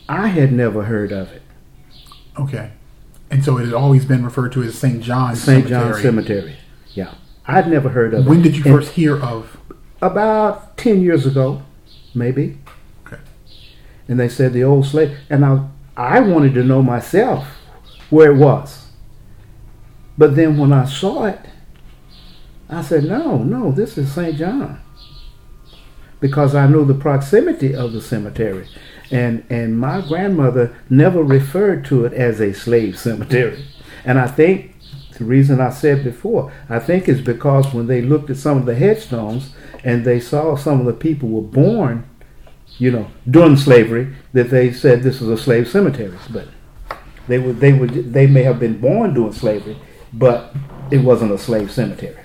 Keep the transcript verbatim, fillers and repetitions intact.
I had never heard of it. Okay. And so it had always been referred to as Saint John's Saint Cemetery. John's Cemetery. Yeah. I'd never heard of When it. did you And first hear of? About ten years ago, maybe. Okay. And they said the old slave. And I, I wanted to know myself where it was. But then when I saw it, I said, no, no, this is Saint John. Because I knew the proximity of the cemetery. And and my grandmother never referred to it as a slave cemetery. And I think the reason I said before, I think it's because when they looked at some of the headstones and they saw some of the people were born, you know, during slavery, that they said this was a slave cemetery. But they would they would they may have been born during slavery, but it wasn't a slave cemetery.